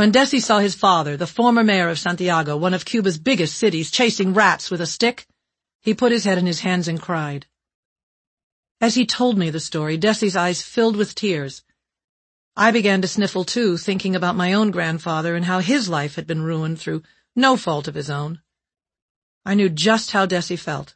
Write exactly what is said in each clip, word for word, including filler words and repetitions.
When Desi saw his father, the former mayor of Santiago, one of Cuba's biggest cities, chasing rats with a stick, he put his head in his hands and cried. As he told me the story, Desi's eyes filled with tears. I began to sniffle too, thinking about my own grandfather and how his life had been ruined through no fault of his own. I knew just how Desi felt.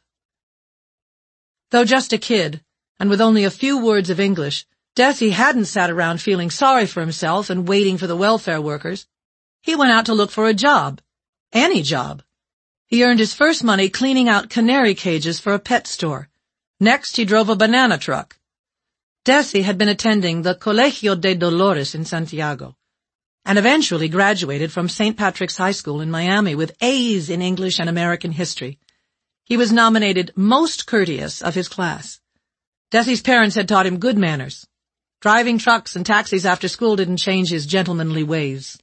Though just a kid, and with only a few words of English, Desi hadn't sat around feeling sorry for himself and waiting for the welfare workers. He went out to look for a job. Any job. He earned his first money cleaning out canary cages for a pet store. Next, he drove a banana truck. Desi had been attending the Colegio de Dolores in Santiago, and eventually graduated from Saint Patrick's High School in Miami with A's in English and American history. He was nominated most courteous of his class. Desi's parents had taught him good manners. Driving trucks and taxis after school didn't change his gentlemanly ways.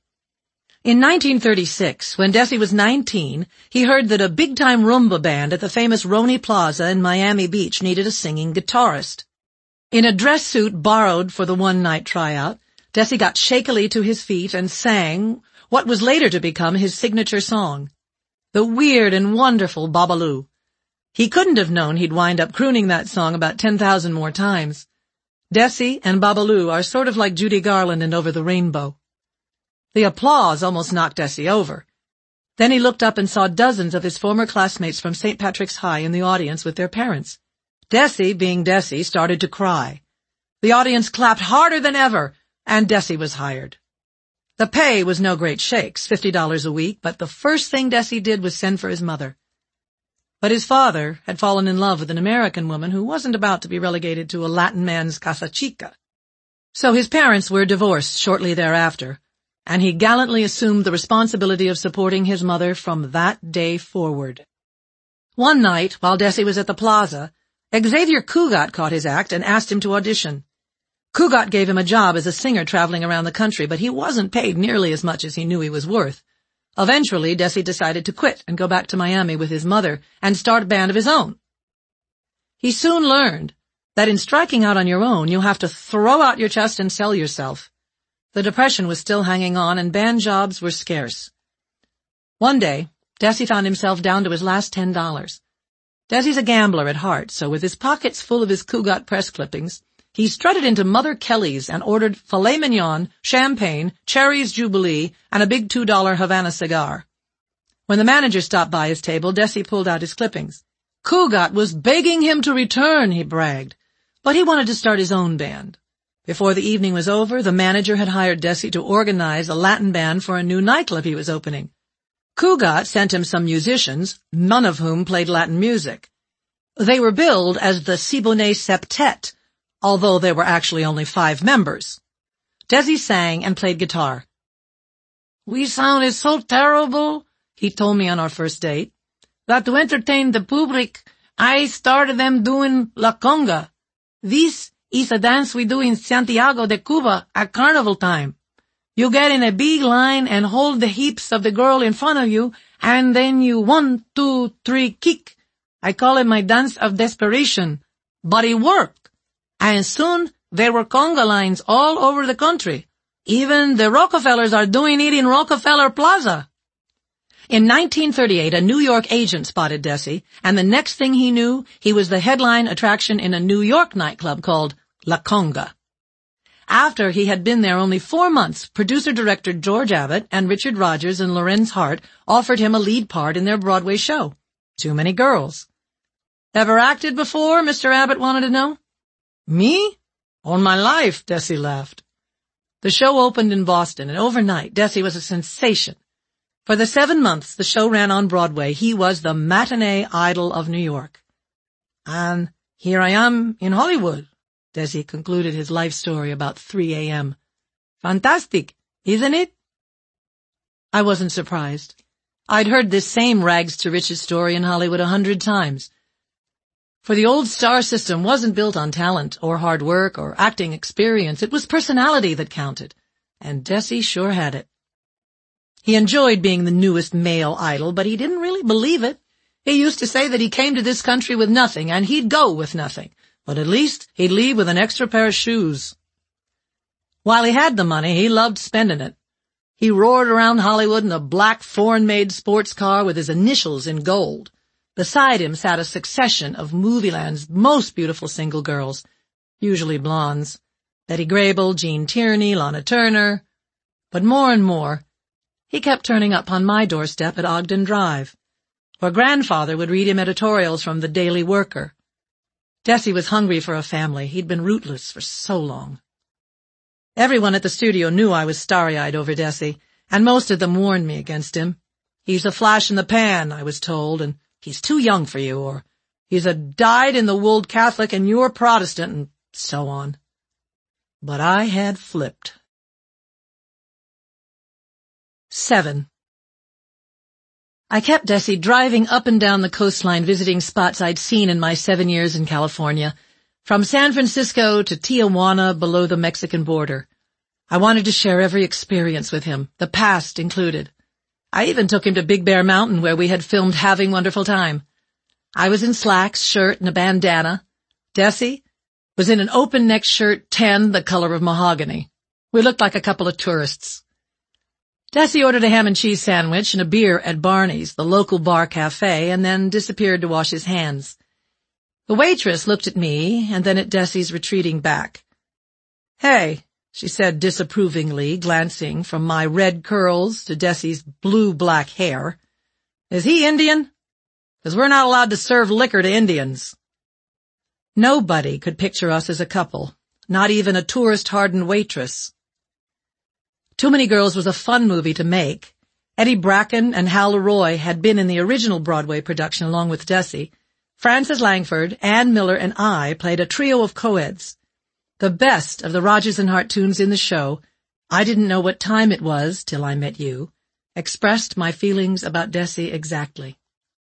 In nineteen thirty-six, when Desi was nineteen, he heard that a big-time rumba band at the famous Roni Plaza in Miami Beach needed a singing guitarist. In a dress suit borrowed for the one-night tryout, Desi got shakily to his feet and sang what was later to become his signature song, the weird and wonderful Babalu. He couldn't have known he'd wind up crooning that song about ten thousand more times. Desi and Babalu are sort of like Judy Garland and Over the Rainbow. The applause almost knocked Desi over. Then he looked up and saw dozens of his former classmates from Saint Patrick's High in the audience with their parents. Desi, being Desi, started to cry. The audience clapped harder than ever, and Desi was hired. The pay was no great shakes, fifty dollars a week, but the first thing Desi did was send for his mother. But his father had fallen in love with an American woman who wasn't about to be relegated to a Latin man's casa chica. So his parents were divorced shortly thereafter, and he gallantly assumed the responsibility of supporting his mother from that day forward. One night, while Desi was at the plaza, Xavier Cugat caught his act and asked him to audition. Cugat gave him a job as a singer traveling around the country, but he wasn't paid nearly as much as he knew he was worth. Eventually, Desi decided to quit and go back to Miami with his mother and start a band of his own. He soon learned that in striking out on your own, you have to throw out your chest and sell yourself. The Depression was still hanging on, and band jobs were scarce. One day, Desi found himself down to his last ten dollars. Desi's a gambler at heart, so with his pockets full of his Cugat press clippings, he strutted into Mother Kelly's and ordered filet mignon, champagne, Cherry's Jubilee, and a big two dollar Havana cigar. When the manager stopped by his table, Desi pulled out his clippings. Cugat was begging him to return, he bragged, but he wanted to start his own band. Before the evening was over, the manager had hired Desi to organize a Latin band for a new nightclub he was opening. Cugat sent him some musicians, none of whom played Latin music. They were billed as the Siboney Septet, although there were actually only five members. Desi sang and played guitar. "We sounded so terrible," he told me on our first date, "that to entertain the public, I started them doing La Conga. This is a dance we do in Santiago de Cuba at carnival time. You get in a big line and hold the hips of the girl in front of you, and then you one, two, three, kick. I call it my dance of desperation. But it worked. And soon there were conga lines all over the country. Even the Rockefellers are doing it in Rockefeller Plaza." In nineteen thirty-eight, a New York agent spotted Desi, and the next thing he knew, he was the headline attraction in a New York nightclub called La Conga. After he had been there only four months, producer-director George Abbott and Richard Rodgers and Lorenz Hart offered him a lead part in their Broadway show, Too Many Girls. "Ever acted before?" Mister Abbott wanted to know. "Me? On my life," Desi laughed. The show opened in Boston, and overnight Desi was a sensation. For the seven months the show ran on Broadway, he was the matinee idol of New York. "And here I am in Hollywood," Desi concluded his life story about three a m "Fantastic, isn't it?" I wasn't surprised. I'd heard this same rags-to-riches story in Hollywood a hundred times. For the old star system wasn't built on talent or hard work or acting experience. It was personality that counted, and Desi sure had it. He enjoyed being the newest male idol, but he didn't really believe it. He used to say that he came to this country with nothing, and he'd go with nothing, but at least he'd leave with an extra pair of shoes. While he had the money, he loved spending it. He roared around Hollywood in a black foreign-made sports car with his initials in gold. Beside him sat a succession of Movieland's most beautiful single girls, usually blondes. Betty Grable, Jean Tierney, Lana Turner. But more and more, he kept turning up on my doorstep at Ogden Drive, where grandfather would read him editorials from the Daily Worker. Desi was hungry for a family. He'd been rootless for so long. Everyone at the studio knew I was starry-eyed over Desi, and most of them warned me against him. He's a flash in the pan, I was told, and he's too young for you, or he's a dyed-in-the-wool Catholic and you're Protestant, and so on. But I had flipped. Seven. I kept Desi driving up and down the coastline visiting spots I'd seen in my seven years in California, from San Francisco to Tijuana below the Mexican border. I wanted to share every experience with him, the past included. I even took him to Big Bear Mountain where we had filmed Having Wonderful Time. I was in slacks, shirt, and a bandana. Desi was in an open-necked shirt, tan, the color of mahogany. We looked like a couple of tourists. Desi ordered a ham and cheese sandwich and a beer at Barney's, the local bar cafe, and then disappeared to wash his hands. The waitress looked at me and then at Desi's retreating back. "Hey," she said disapprovingly, glancing from my red curls to Desi's blue-black hair. "Is he Indian? 'Cause we're not allowed to serve liquor to Indians." Nobody could picture us as a couple, not even a tourist-hardened waitress. Too Many Girls was a fun movie to make. Eddie Bracken and Hal Leroy had been in the original Broadway production along with Desi. Frances Langford, Ann Miller, and I played a trio of co-eds. The best of the Rodgers and Hart tunes in the show, I Didn't Know What Time It Was Till I Met You, expressed my feelings about Desi exactly.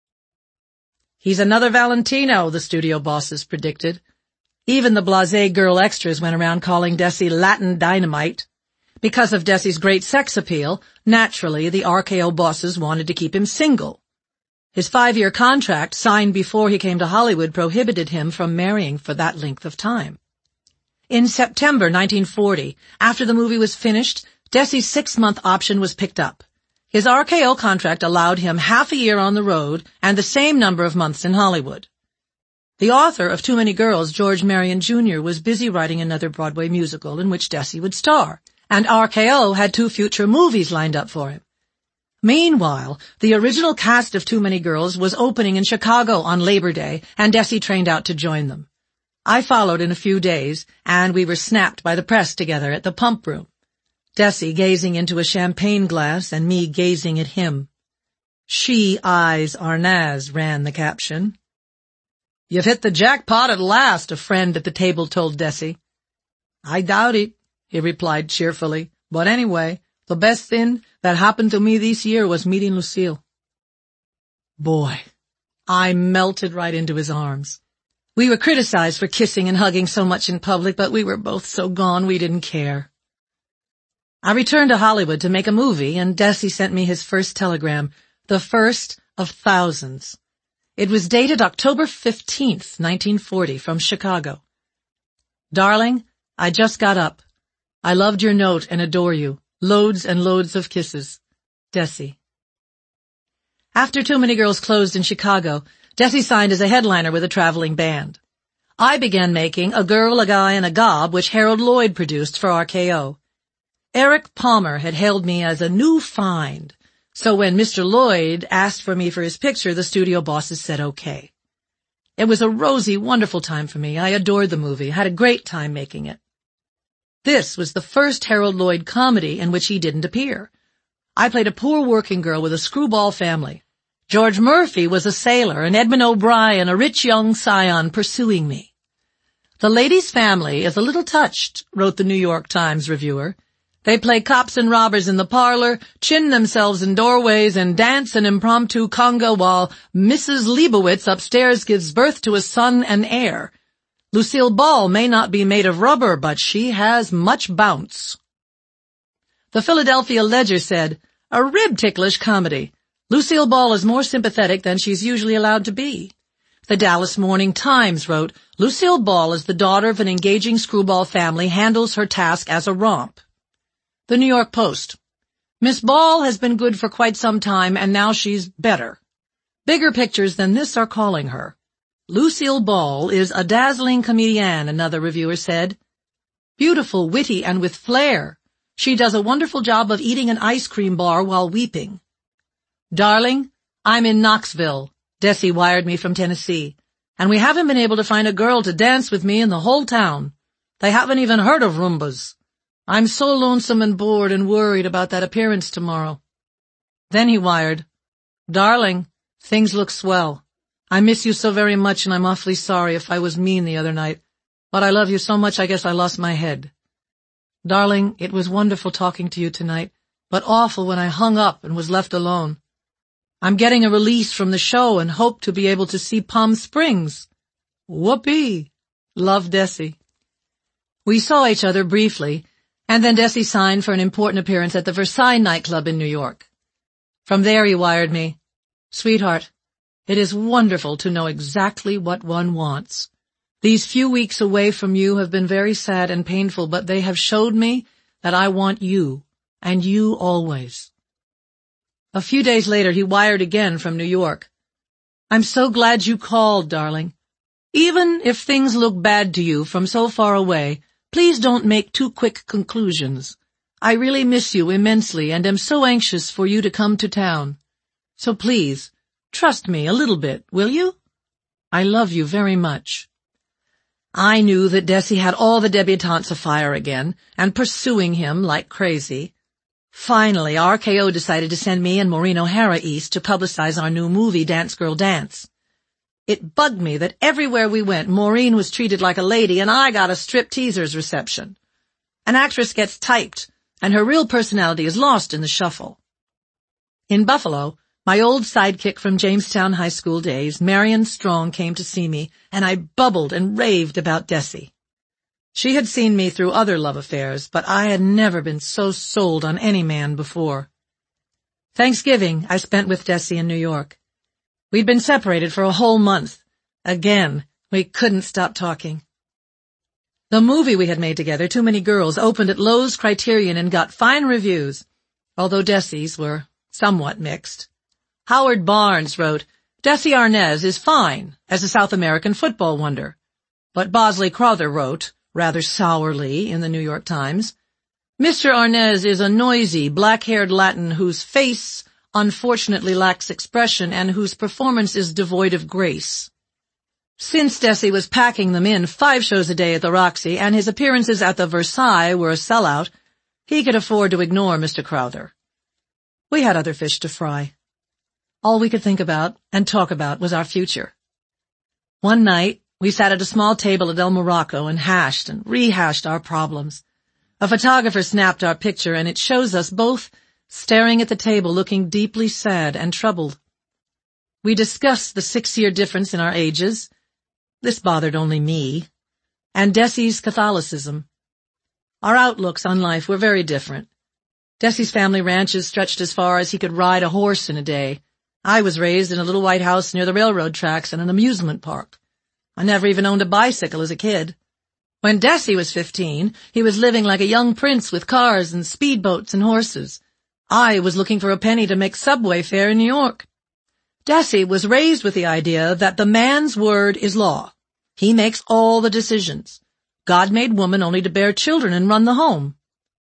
"He's another Valentino," the studio bosses predicted. Even the blasé girl extras went around calling Desi Latin Dynamite. Because of Desi's great sex appeal, naturally the R K O bosses wanted to keep him single. His five-year contract, signed before he came to Hollywood, prohibited him from marrying for that length of time. In September nineteen forty, after the movie was finished, Desi's six-month option was picked up. His R K O contract allowed him half a year on the road and the same number of months in Hollywood. The author of Too Many Girls, George Marion Junior, was busy writing another Broadway musical in which Desi would star, and R K O had two future movies lined up for him. Meanwhile, the original cast of Too Many Girls was opening in Chicago on Labor Day, and Desi trained out to join them. I followed in a few days, and we were snapped by the press together at the Pump Room. Desi gazing into a champagne glass and me gazing at him. "She eyes Arnaz," ran the caption. "You've hit the jackpot at last," a friend at the table told Desi. "I doubt it," he replied cheerfully. "But anyway, the best thing that happened to me this year was meeting Lucille." Boy, I melted right into his arms. We were criticized for kissing and hugging so much in public, but we were both so gone we didn't care. I returned to Hollywood to make a movie, and Desi sent me his first telegram, the first of thousands. It was dated October fifteenth, nineteen forty, from Chicago. "Darling, I just got up. I loved your note and adore you. Loads and loads of kisses. Desi." After Too Many Girls closed in Chicago, Desi signed as a headliner with a traveling band. I began making A Girl, a Guy, and a Gob, which Harold Lloyd produced for R K O. Eric Palmer had hailed me as a new find, so when Mister Lloyd asked for me for his picture, the studio bosses said okay. It was a rosy, wonderful time for me. I adored the movie, had a great time making it. This was the first Harold Lloyd comedy in which he didn't appear. I played a poor working girl with a screwball family. George Murphy was a sailor, and Edmund O'Brien, a rich young scion, pursuing me. "The lady's family is a little touched," wrote the New York Times reviewer. "They play cops and robbers in the parlor, chin themselves in doorways, and dance an impromptu conga while Missus Leibowitz upstairs gives birth to a son and heir. Lucille Ball may not be made of rubber, but she has much bounce." The Philadelphia Ledger said, "A rib-ticklish comedy. Lucille Ball is more sympathetic than she's usually allowed to be." The Dallas Morning Times wrote, "Lucille Ball, as the daughter of an engaging screwball family, handles her task as a romp." The New York Post, Miss Ball has been good for quite some time, and now she's better. Bigger pictures than this are calling her. Lucille Ball is a dazzling comedienne, another reviewer said. Beautiful, witty, and with flair. She does a wonderful job of eating an ice cream bar while weeping. Darling, I'm in Knoxville. Desi wired me from Tennessee, and we haven't been able to find a girl to dance with me in the whole town. They haven't even heard of Roombas. I'm so lonesome and bored and worried about that appearance tomorrow. Then he wired, Darling, things look swell. I miss you so very much, and I'm awfully sorry if I was mean the other night, but I love you so much I guess I lost my head. Darling, it was wonderful talking to you tonight, but awful when I hung up and was left alone. I'm getting a release from the show and hope to be able to see Palm Springs. Whoopee! Love, Desi. We saw each other briefly, and then Desi signed for an important appearance at the Versailles nightclub in New York. From there he wired me, Sweetheart, it is wonderful to know exactly what one wants. These few weeks away from you have been very sad and painful, but they have showed me that I want you, and you always. A few days later he wired again from New York. I'm so glad you called, darling. Even if things look bad to you from so far away, please don't make too quick conclusions. I really miss you immensely and am so anxious for you to come to town. So please, trust me a little bit, will you? I love you very much. I knew that Desi had all the debutantes afire again, and pursuing him like crazy. Finally, R K O decided to send me and Maureen O'Hara east to publicize our new movie, Dance Girl Dance. It bugged me that everywhere we went, Maureen was treated like a lady and I got a strip-teaser's reception. An actress gets typed, and her real personality is lost in the shuffle. In Buffalo, my old sidekick from Jamestown High School days, Marion Strong, came to see me, and I bubbled and raved about Desi. She had seen me through other love affairs, but I had never been so sold on any man before. Thanksgiving I spent with Desi in New York. We'd been separated for a whole month. Again, we couldn't stop talking. The movie we had made together, Too Many Girls, opened at Loew's Criterion and got fine reviews, although Desi's were somewhat mixed. Howard Barnes wrote, Desi Arnaz is fine as a South American football wonder. But Bosley Crowther wrote, rather sourly, in the New York Times, Mister Arnaz is a noisy, black-haired Latin whose face unfortunately lacks expression and whose performance is devoid of grace. Since Desi was packing them in five shows a day at the Roxy and his appearances at the Versailles were a sellout, he could afford to ignore Mister Crowther. We had other fish to fry. All we could think about and talk about was our future. One night, we sat at a small table at El Morocco and hashed and rehashed our problems. A photographer snapped our picture, and it shows us both staring at the table looking deeply sad and troubled. We discussed the six-year difference in our ages. This bothered only me. And Desi's Catholicism. Our outlooks on life were very different. Desi's family ranches stretched as far as he could ride a horse in a day. I was raised in a little white house near the railroad tracks and an amusement park. I never even owned a bicycle as a kid. When Desi was fifteen, he was living like a young prince with cars and speedboats and horses. I was looking for a penny to make subway fare in New York. Desi was raised with the idea that the man's word is law. He makes all the decisions. God made woman only to bear children and run the home.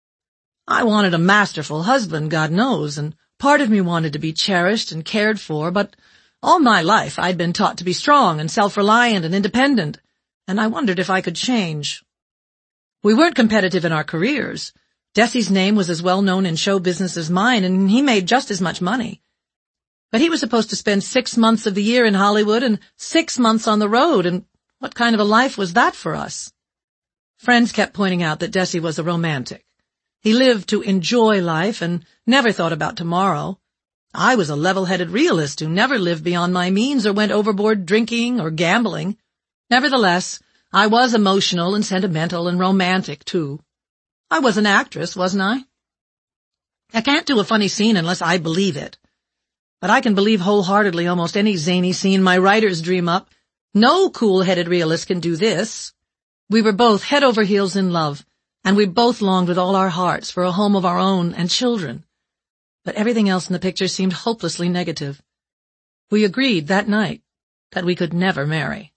I wanted a masterful husband, God knows, and part of me wanted to be cherished and cared for, but all my life I'd been taught to be strong and self-reliant and independent, and I wondered if I could change. We weren't competitive in our careers. Desi's name was as well known in show business as mine, and he made just as much money. But he was supposed to spend six months of the year in Hollywood and six months on the road, and what kind of a life was that for us? Friends kept pointing out that Desi was a romantic. He lived to enjoy life and never thought about tomorrow. I was a level-headed realist who never lived beyond my means or went overboard drinking or gambling. Nevertheless, I was emotional and sentimental and romantic, too. I was an actress, wasn't I? I can't do a funny scene unless I believe it. But I can believe wholeheartedly almost any zany scene my writers dream up. No cool-headed realist can do this. We were both head over heels in love, and we both longed with all our hearts for a home of our own and children. but everything else in the picture seemed hopelessly negative. We agreed that night that we could never marry.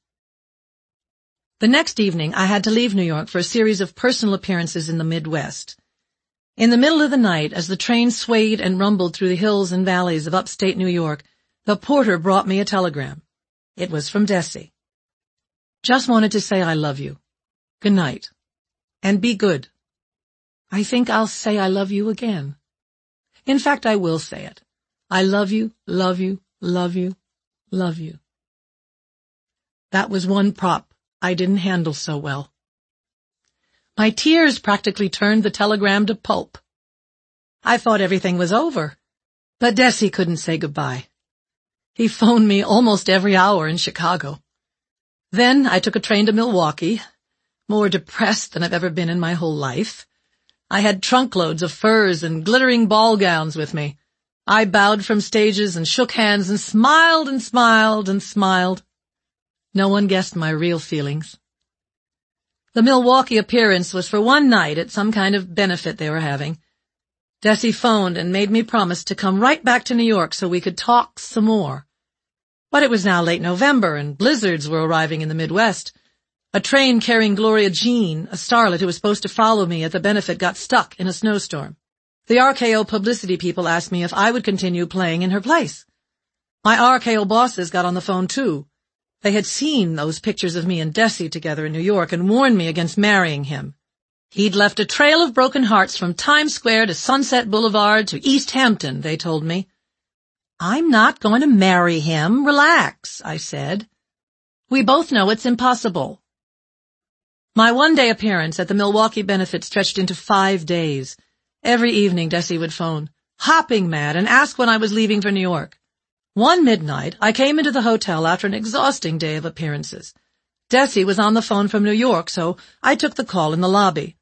The next evening, I had to leave New York for a series of personal appearances in the Midwest. In the middle of the night, as the train swayed and rumbled through the hills and valleys of upstate New York, the porter brought me a telegram. It was from Desi. Just wanted to say I love you. Good night. And be good. I think I'll say I love you again. In fact, I will say it. I love you, love you, love you, love you. That was one prop I didn't handle so well. My tears practically turned the telegram to pulp. I thought everything was over, but Desi couldn't say goodbye. He phoned me almost every hour in Chicago. Then I took a train to Milwaukee, more depressed than I've ever been in my whole life. I had trunkloads of furs and glittering ball gowns with me. I bowed from stages and shook hands and smiled and smiled and smiled. No one guessed my real feelings. The Milwaukee appearance was for one night at some kind of benefit they were having. Desi phoned and made me promise to come right back to New York so we could talk some more. But it was now late November and blizzards were arriving in the Midwest. A train carrying Gloria Jean, a starlet who was supposed to follow me at the benefit, got stuck in a snowstorm. The R K O publicity people asked me if I would continue playing in her place. My R K O bosses got on the phone too. They had seen those pictures of me and Desi together in New York and warned me against marrying him. He'd left a trail of broken hearts from Times Square to Sunset Boulevard to East Hampton, they told me. I'm not going to marry him. Relax, I said. We both know it's impossible. My one-day appearance at the Milwaukee benefit stretched into five days. Every evening Desi would phone, hopping mad, and ask when I was leaving for New York. One midnight, I came into the hotel after an exhausting day of appearances. Desi was on the phone from New York, so I took the call in the lobby.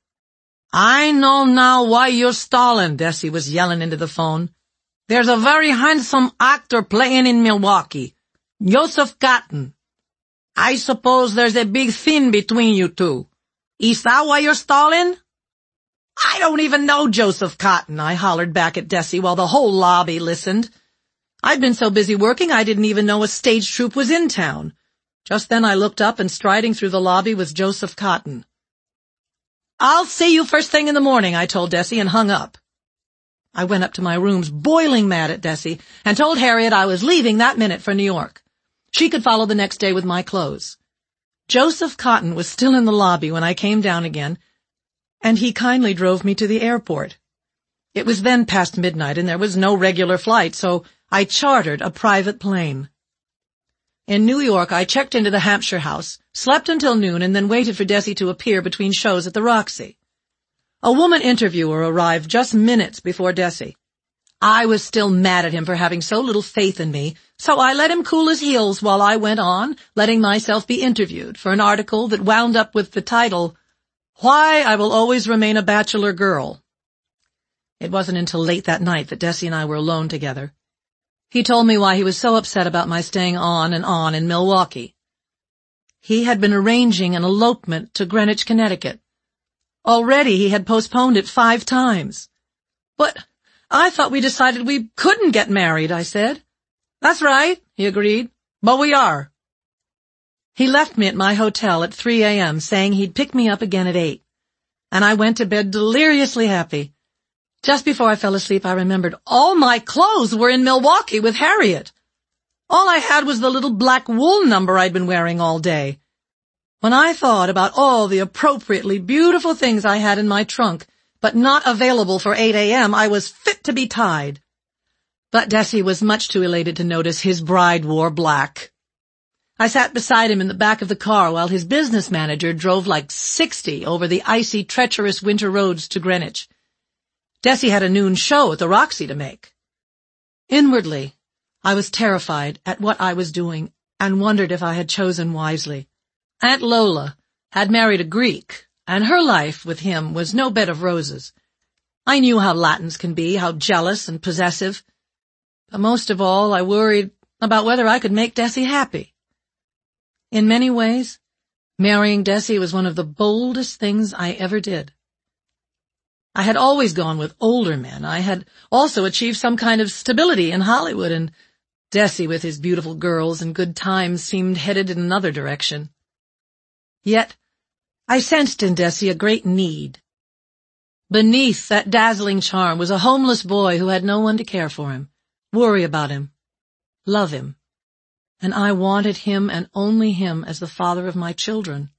I know now why you're stalling, Desi was yelling into the phone. There's a very handsome actor playing in Milwaukee, Joseph Cotton. I suppose there's a big thing between you two. Is that why you're stalling? I don't even know Joseph Cotton, I hollered back at Desi while the whole lobby listened. I'd been so busy working I didn't even know a stage troupe was in town. Just then I looked up and striding through the lobby was Joseph Cotton. I'll see you first thing in the morning, I told Desi and hung up. I went up to my rooms boiling mad at Desi and told Harriet I was leaving that minute for New York. She could follow the next day with my clothes. Joseph Cotton was still in the lobby when I came down again, and he kindly drove me to the airport. It was then past midnight and there was no regular flight, so I chartered a private plane. In New York, I checked into the Hampshire House, slept until noon, and then waited for Desi to appear between shows at the Roxy. A woman interviewer arrived just minutes before Desi. I was still mad at him for having so little faith in me, so I let him cool his heels while I went on, letting myself be interviewed for an article that wound up with the title, Why I Will Always Remain a Bachelor Girl. It wasn't until late that night that Desi and I were alone together. He told me why he was so upset about my staying on and on in Milwaukee. He had been arranging an elopement to Greenwich, Connecticut. Already he had postponed it five times. But I thought we decided we couldn't get married, I said. That's right, he agreed, but we are. He left me at my hotel at three a.m. saying he'd pick me up again at eight, and I went to bed deliriously happy. Just before I fell asleep, I remembered all my clothes were in Milwaukee with Harriet. All I had was the little black wool number I'd been wearing all day. When I thought about all the appropriately beautiful things I had in my trunk, but not available for eight a.m., I was fit to be tied. But Desi was much too elated to notice his bride wore black. I sat beside him in the back of the car while his business manager drove like sixty over the icy, treacherous winter roads to Greenwich. Desi had a noon show at the Roxy to make. Inwardly, I was terrified at what I was doing and wondered if I had chosen wisely. Aunt Lola had married a Greek, and her life with him was no bed of roses. I knew how Latins can be, how jealous and possessive. But most of all, I worried about whether I could make Desi happy. In many ways, marrying Desi was one of the boldest things I ever did. I had always gone with older men. I had also achieved some kind of stability in Hollywood, and Desi with his beautiful girls and good times seemed headed in another direction. Yet, I sensed in Desi a great need. Beneath that dazzling charm was a homeless boy who had no one to care for him, worry about him, love him, and I wanted him and only him as the father of my children.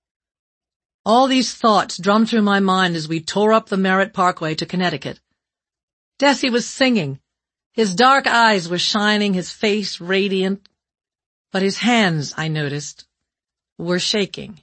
All these thoughts drummed through my mind as we tore up the Merritt Parkway to Connecticut. Desi was singing. His dark eyes were shining, his face radiant, but his hands, I noticed, were shaking.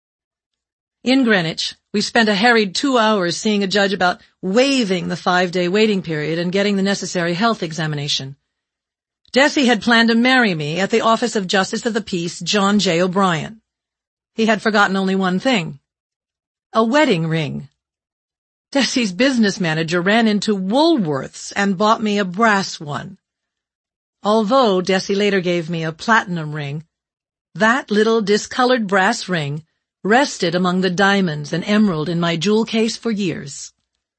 In Greenwich, we spent a harried two hours seeing a judge about waiving the five-day waiting period and getting the necessary health examination. Desi had planned to marry me at the office of Justice of the Peace, John J. O'Brien. He had forgotten only one thing: a wedding ring. Desi's business manager ran into Woolworth's and bought me a brass one. Although Desi later gave me a platinum ring, that little discolored brass ring rested among the diamonds and emerald in my jewel case for years.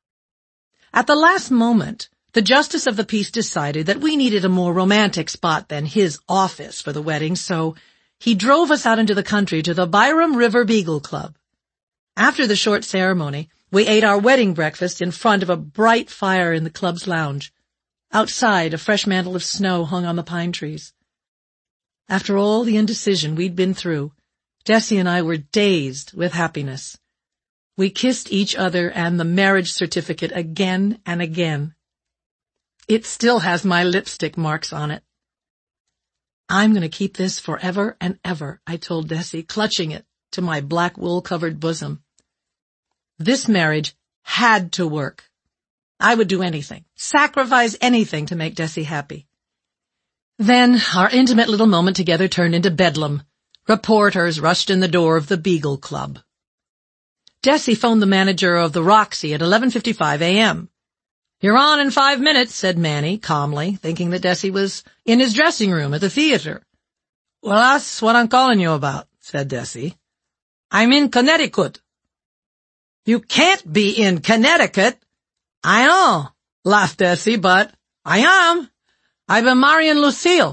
At the last moment, the Justice of the Peace decided that we needed a more romantic spot than his office for the wedding, so he drove us out into the country to the Byram River Beagle Club. After the short ceremony, we ate our wedding breakfast in front of a bright fire in the club's lounge. Outside, a fresh mantle of snow hung on the pine trees. After all the indecision we'd been through, Desi and I were dazed with happiness. We kissed each other and the marriage certificate again and again. It still has my lipstick marks on it. I'm going to keep this forever and ever, I told Desi, clutching it to my black wool-covered bosom. This marriage had to work. I would do anything, sacrifice anything to make Desi happy. Then our intimate little moment together turned into bedlam. Reporters rushed in the door of the Beagle Club. Desi phoned the manager of the Roxy at eleven fifty-five a m "You're on in five minutes, said Manny, calmly, thinking that Desi was in his dressing room at the theater. "Well, that's what I'm calling you about," said Desi. "I'm in Connecticut." "You can't be in Connecticut." "I know," laughed Desi, "but I am. I've been marrying Lucille."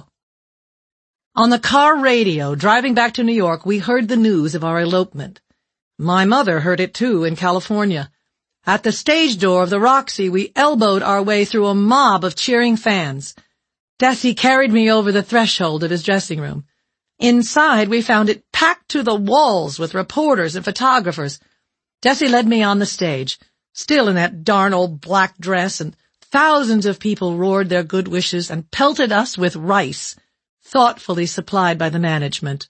On the car radio, driving back to New York, we heard the news of our elopement. My mother heard it too in California. At the stage door of the Roxy, we elbowed our way through a mob of cheering fans. Desi carried me over the threshold of his dressing room. Inside, we found it packed to the walls with reporters and photographers. Desi led me on the stage, still in that darn old black dress, and thousands of people roared their good wishes and pelted us with rice, thoughtfully supplied by the management.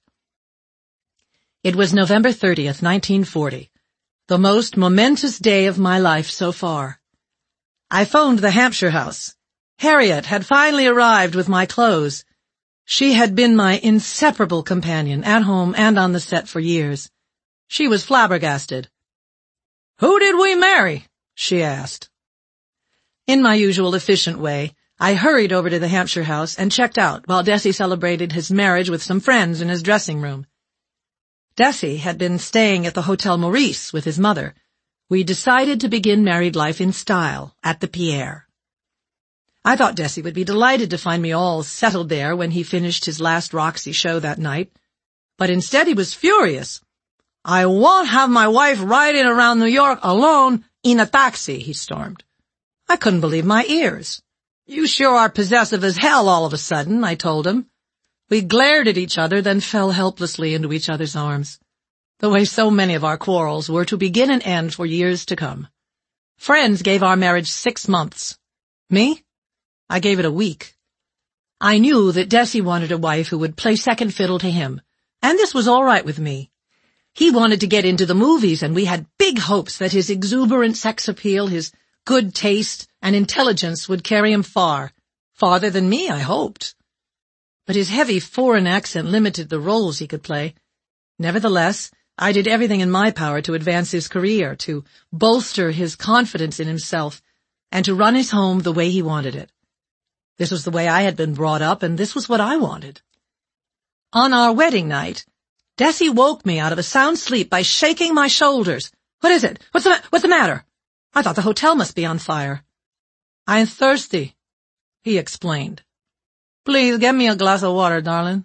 It was November thirtieth, nineteen forty, the most momentous day of my life so far. I phoned the Hampshire House. Harriet had finally arrived with my clothes. She had been my inseparable companion at home and on the set for years. She was flabbergasted. "Who did we marry?" she asked. In my usual efficient way, I hurried over to the Hampshire House and checked out while Desi celebrated his marriage with some friends in his dressing room. Desi had been staying at the Hotel Maurice with his mother. We decided to begin married life in style at the Pierre. I thought Desi would be delighted to find me all settled there when he finished his last Roxy show that night, but instead he was furious. "I won't have my wife riding around New York alone in a taxi," he stormed. I couldn't believe my ears. "You sure are possessive as hell all of a sudden," I told him. We glared at each other, then fell helplessly into each other's arms, the way so many of our quarrels were to begin and end for years to come. Friends gave our marriage six months. Me? I gave it a week. I knew that Desi wanted a wife who would play second fiddle to him, and this was all right with me. He wanted to get into the movies, and we had big hopes that his exuberant sex appeal, his good taste, and intelligence would carry him far, farther than me, I hoped. But his heavy foreign accent limited the roles he could play. Nevertheless, I did everything in my power to advance his career, to bolster his confidence in himself, and to run his home the way he wanted it. This was the way I had been brought up, and this was what I wanted. On our wedding night, Desi woke me out of a sound sleep by shaking my shoulders. "What is it? What's the, what's the matter?" I thought the hotel must be on fire. I'm thirsty, he explained. Please get me a glass of water, darling.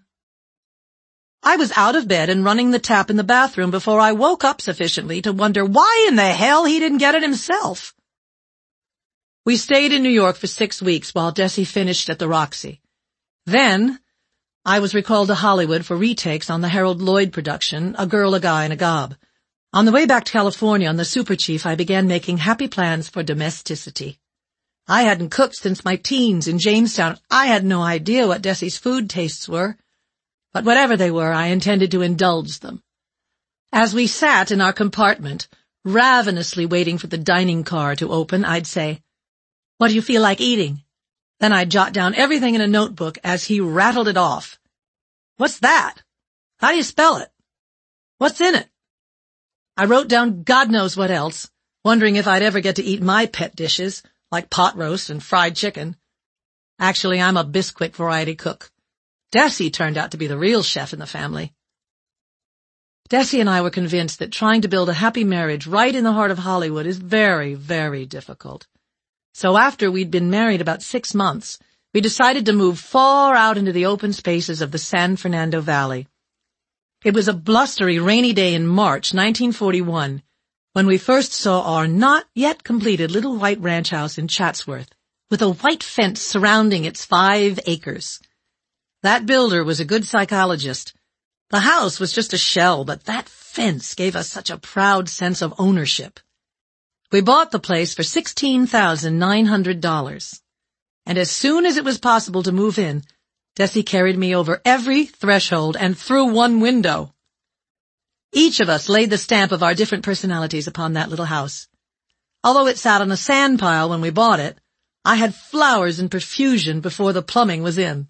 I was out of bed and running the tap in the bathroom before I woke up sufficiently to wonder why in the hell he didn't get it himself. We stayed in New York for six weeks while Desi finished at the Roxy. Then, I was recalled to Hollywood for retakes on the Harold Lloyd production, A Girl, a Guy, and a Gob. On the way back to California on the Super Chief, I began making happy plans for domesticity. I hadn't cooked since my teens in Jamestown. I had no idea what Desi's food tastes were, but whatever they were, I intended to indulge them. As we sat in our compartment, ravenously waiting for the dining car to open, I'd say, "What do you feel like eating?" Then I'd jot down everything in a notebook as he rattled it off. "What's that? How do you spell it? What's in it?" I wrote down God knows what else, wondering if I'd ever get to eat my pet dishes, like pot roast and fried chicken. Actually, I'm a Bisquick variety cook. Desi turned out to be the real chef in the family. Desi and I were convinced that trying to build a happy marriage right in the heart of Hollywood is very, very difficult. So after we'd been married about six months, we decided to move far out into the open spaces of the San Fernando Valley. It was a blustery, rainy day in March nineteen forty-one when we first saw our not-yet-completed little white ranch house in Chatsworth, with a white fence surrounding its five acres. That builder was a good psychologist. The house was just a shell, but that fence gave us such a proud sense of ownership. We bought the place for sixteen thousand nine hundred dollars. And as soon as it was possible to move in, Desi carried me over every threshold and through one window. Each of us laid the stamp of our different personalities upon that little house. Although it sat on a sand pile when we bought it, I had flowers in profusion before the plumbing was in.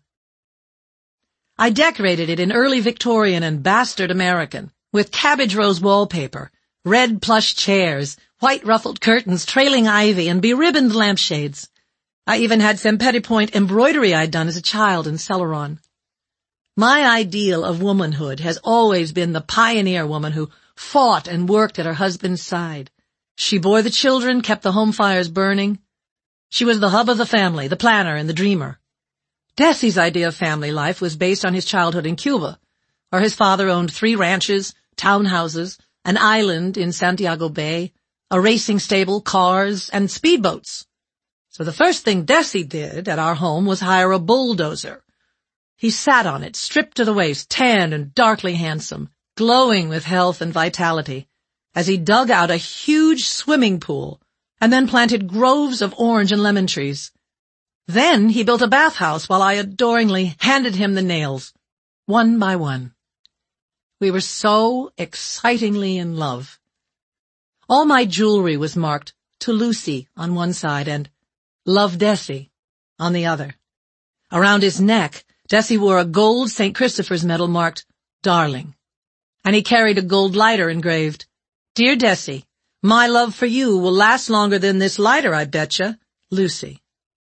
I decorated it in early Victorian and bastard American, with cabbage rose wallpaper, red plush chairs, white ruffled curtains, trailing ivy, and beribboned lampshades. I even had some petit-point embroidery I'd done as a child in Celeron. My ideal of womanhood has always been the pioneer woman who fought and worked at her husband's side. She bore the children, kept the home fires burning. She was the hub of the family, the planner and the dreamer. Desi's idea of family life was based on his childhood in Cuba, where his father owned three ranches, townhouses, an island in Santiago Bay, a racing stable, cars, and speedboats. So the first thing Desi did at our home was hire a bulldozer. He sat on it, stripped to the waist, tanned and darkly handsome, glowing with health and vitality, as he dug out a huge swimming pool and then planted groves of orange and lemon trees. Then he built a bathhouse while I adoringly handed him the nails, one by one. We were so excitingly in love. All my jewelry was marked "To Lucy" on one side and "Love Desi" on the other. Around his neck, Desi wore a gold Saint Christopher's medal marked "Darling," and he carried a gold lighter engraved, "Dear Desi, my love for you will last longer than this lighter, I betcha, Lucy."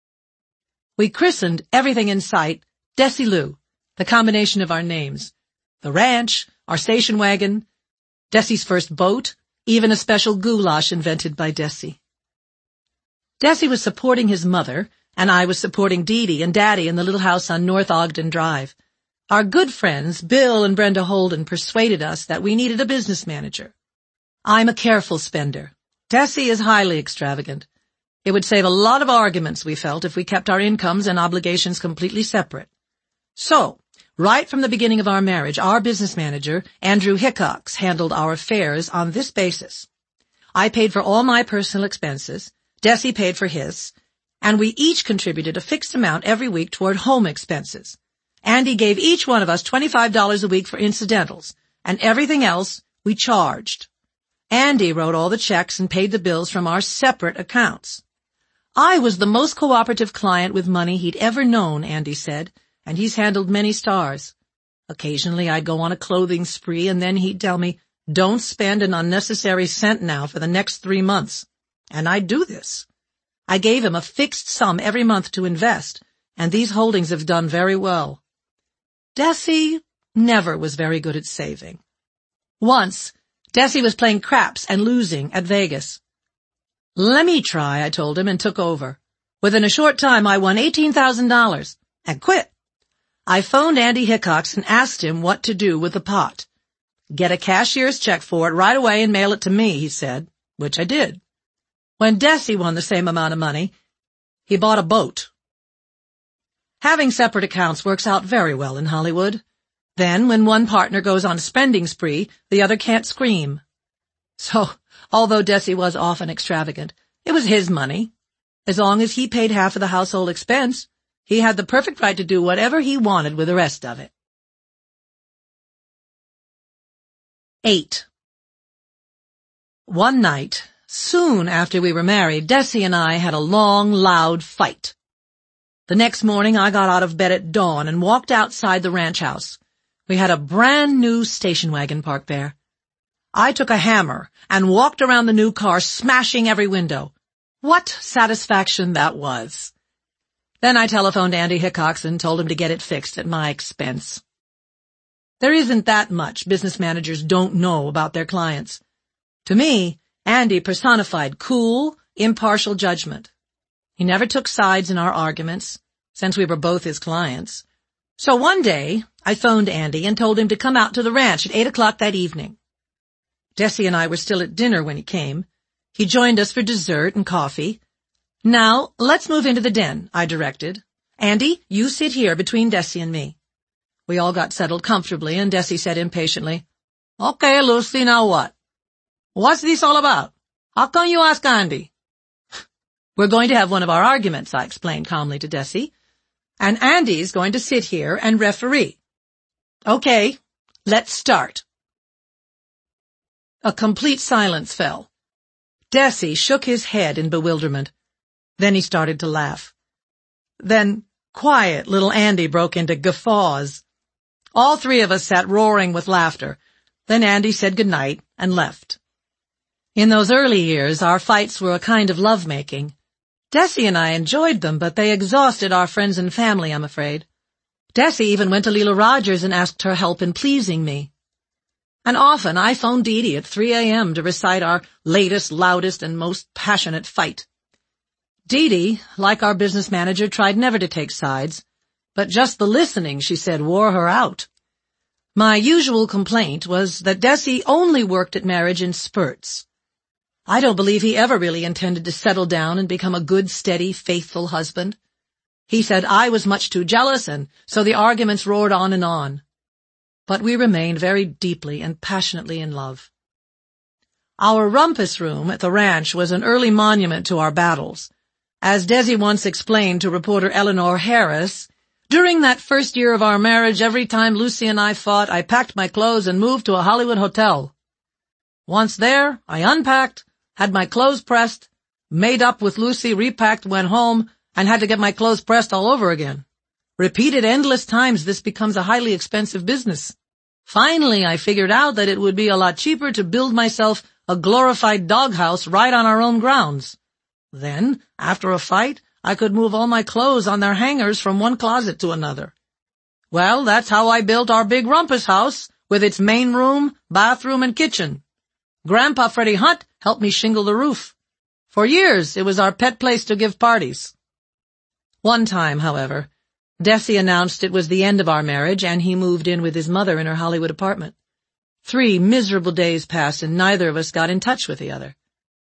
We christened everything in sight Desi Lou, the combination of our names, the ranch, our station wagon, Desi's first boat, even a special goulash invented by Desi. Desi was supporting his mother, and I was supporting Dee Dee and Daddy in the little house on North Ogden Drive. Our good friends, Bill and Brenda Holden, persuaded us that we needed a business manager. I'm a careful spender. Desi is highly extravagant. It would save a lot of arguments, we felt, if we kept our incomes and obligations completely separate. So, right from the beginning of our marriage, our business manager, Andrew Hickox, handled our affairs on this basis. I paid for all my personal expenses, Desi paid for his, and we each contributed a fixed amount every week toward home expenses. Andy gave each one of us twenty-five dollars a week for incidentals, and everything else we charged. Andy wrote all the checks and paid the bills from our separate accounts. I was the most cooperative client with money he'd ever known, Andy said, and he's handled many stars. Occasionally I'd go on a clothing spree, and then he'd tell me, "Don't spend an unnecessary cent now for the next three months. And I'd do this. I gave him a fixed sum every month to invest, and these holdings have done very well. Desi never was very good at saving. Once, Desi was playing craps and losing at Vegas. "Let me try," I told him, and took over. Within a short time, I won eighteen thousand dollars and quit. I phoned Andy Hickox and asked him what to do with the pot. "Get a cashier's check for it right away and mail it to me," he said, which I did. When Desi won the same amount of money, he bought a boat. Having separate accounts works out very well in Hollywood. Then, when one partner goes on a spending spree, the other can't scream. So, although Desi was often extravagant, it was his money. As long as he paid half of the household expense, he had the perfect right to do whatever he wanted with the rest of it. Eight. One night, soon after we were married, Desi and I had a long, loud fight. The next morning, I got out of bed at dawn and walked outside the ranch house. We had a brand new station wagon parked there. I took a hammer and walked around the new car, smashing every window. What satisfaction that was! Then I telephoned Andy Hickox and told him to get it fixed at my expense. There isn't that much business managers don't know about their clients. To me, Andy personified cool, impartial judgment. He never took sides in our arguments, since we were both his clients. So one day, I phoned Andy and told him to come out to the ranch at eight o'clock that evening. Desi and I were still at dinner when he came. He joined us for dessert and coffee. "Now, let's move into the den," I directed. "Andy, you sit here between Desi and me." We all got settled comfortably, and Desi said impatiently, "Okay, Lucy, now what? What's this all about? How come you ask Andy?" "We're going to have one of our arguments," I explained calmly to Desi, "and Andy's going to sit here and referee." "Okay, let's start." A complete silence fell. Desi shook his head in bewilderment. Then he started to laugh. Then quiet little Andy broke into guffaws. All three of us sat roaring with laughter. Then Andy said good night and left. In those early years, our fights were a kind of lovemaking. Desi and I enjoyed them, but they exhausted our friends and family, I'm afraid. Desi even went to Leela Rogers and asked her help in pleasing me. And often I phoned Dee Dee at three a m to recite our latest, loudest, and most passionate fight. Dee Dee, like our business manager, tried never to take sides, but just the listening, she said, wore her out. My usual complaint was that Desi only worked at marriage in spurts. I don't believe he ever really intended to settle down and become a good, steady, faithful husband. He said I was much too jealous, and so the arguments roared on and on. But we remained very deeply and passionately in love. Our rumpus room at the ranch was an early monument to our battles. As Desi once explained to reporter Eleanor Harris, "During that first year of our marriage, every time Lucy and I fought, I packed my clothes and moved to a Hollywood hotel. Once there, I unpacked, had my clothes pressed, made up with Lucy, repacked, went home, and had to get my clothes pressed all over again. Repeated endless times, this becomes a highly expensive business. Finally, I figured out that it would be a lot cheaper to build myself a glorified doghouse right on our own grounds. Then, after a fight, I could move all my clothes on their hangers from one closet to another. Well, that's how I built our big rumpus house, with its main room, bathroom, and kitchen. Grandpa Freddie Hunt helped me shingle the roof. For years, it was our pet place to give parties." One time, however, Desi announced it was the end of our marriage, and he moved in with his mother in her Hollywood apartment. Three miserable days passed, and neither of us got in touch with the other.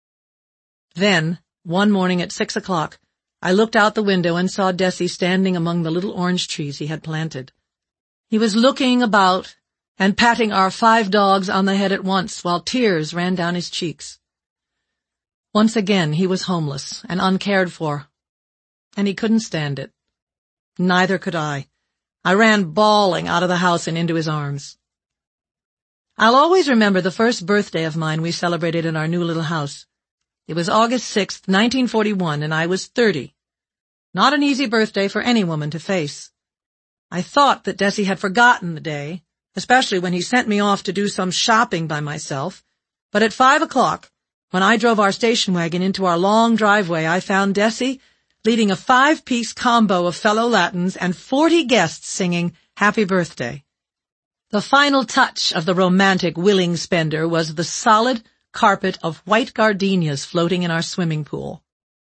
Then, one morning at six o'clock, I looked out the window and saw Desi standing among the little orange trees he had planted. He was looking about and patting our five dogs on the head at once, while tears ran down his cheeks. Once again he was homeless and uncared for, and he couldn't stand it. Neither could I. I ran bawling out of the house and into his arms. I'll always remember the first birthday of mine we celebrated in our new little house. It was August sixth, nineteen forty-one, and I was thirty. Not an easy birthday for any woman to face. I thought that Desi had forgotten the day, especially when he sent me off to do some shopping by myself, but at five o'clock, when I drove our station wagon into our long driveway, I found Desi leading a five-piece combo of fellow Latins and forty guests singing Happy Birthday. The final touch of the romantic willing spender was the solid, carpet of white gardenias floating in our swimming pool.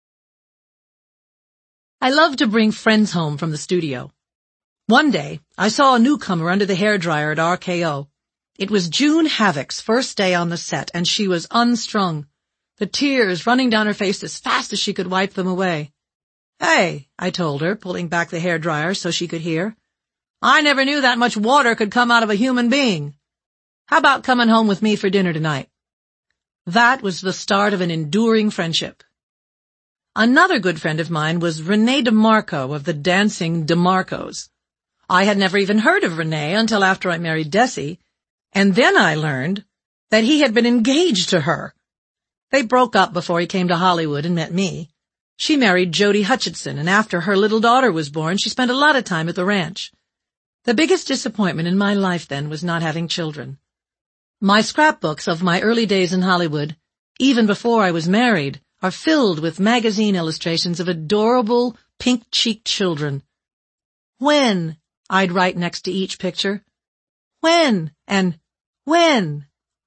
I love to bring friends home from the studio. One day, I saw a newcomer under the hairdryer at R K O. It was June Havoc's first day on the set, and she was unstrung, the tears running down her face as fast as she could wipe them away. "Hey," I told her, pulling back the hairdryer so she could hear. "I never knew that much water could come out of a human being. How about coming home with me for dinner tonight?" That was the start of an enduring friendship. Another good friend of mine was Renee DeMarco of the Dancing DeMarcos. I had never even heard of Renee until after I married Desi, and then I learned that he had been engaged to her. They broke up before he came to Hollywood and met me. She married Jody Hutchinson, and after her little daughter was born, she spent a lot of time at the ranch. The biggest disappointment in my life then was not having children. My scrapbooks of my early days in Hollywood, even before I was married, are filled with magazine illustrations of adorable, pink-cheeked children. "When?" I'd write next to each picture. "When?" and "When?"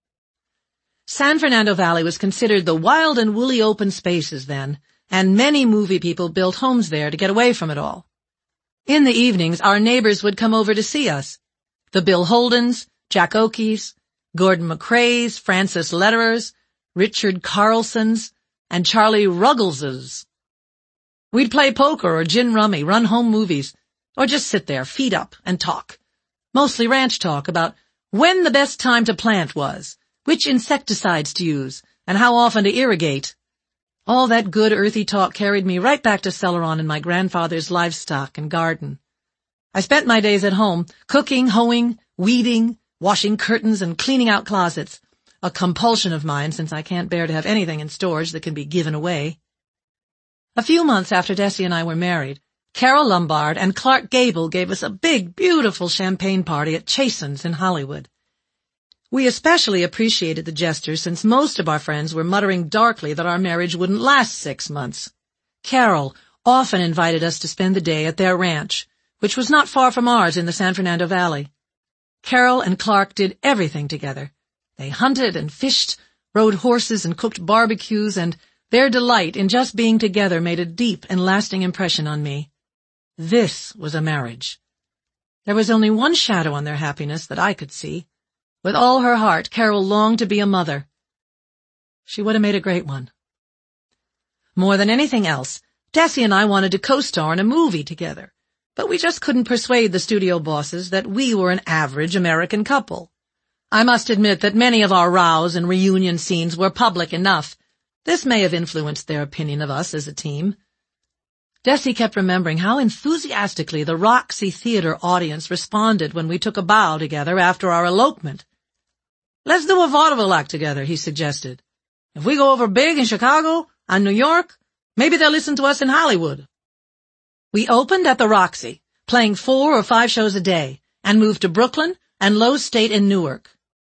San Fernando Valley was considered the wild and woolly open spaces then, and many movie people built homes there to get away from it all. In the evenings, our neighbors would come over to see us. The Bill Holdens, Jack Oakeys, Gordon McRae's, Francis Letterers, Richard Carlsons, and Charlie Ruggleses. We'd play poker or gin rummy, run home movies, or just sit there, feet up, and talk. Mostly ranch talk about when the best time to plant was, which insecticides to use, and how often to irrigate. All that good earthy talk carried me right back to Celeron and my grandfather's livestock and garden. I spent my days at home, cooking, hoeing, weeding, washing curtains, and cleaning out closets, a compulsion of mine since I can't bear to have anything in storage that can be given away. A few months after Desi and I were married, Carole Lombard and Clark Gable gave us a big, beautiful champagne party at Chasen's in Hollywood. We especially appreciated the gestures since most of our friends were muttering darkly that our marriage wouldn't last six months. Carole often invited us to spend the day at their ranch, which was not far from ours in the San Fernando Valley. Carole and Clark did everything together. They hunted and fished, rode horses and cooked barbecues, and their delight in just being together made a deep and lasting impression on me. This was a marriage. There was only one shadow on their happiness that I could see. With all her heart, Carole longed to be a mother. She would have made a great one. More than anything else, Desi and I wanted to co-star in a movie together, but we just couldn't persuade the studio bosses that we were an average American couple. I must admit that many of our rows and reunion scenes were public enough. This may have influenced their opinion of us as a team. Desi kept remembering how enthusiastically the Roxy Theater audience responded when we took a bow together after our elopement. "Let's do a vaudeville act together," he suggested. "If we go over big in Chicago and New York, maybe they'll listen to us in Hollywood." We opened at the Roxy, playing four or five shows a day, and moved to Brooklyn and Lowe's State in Newark.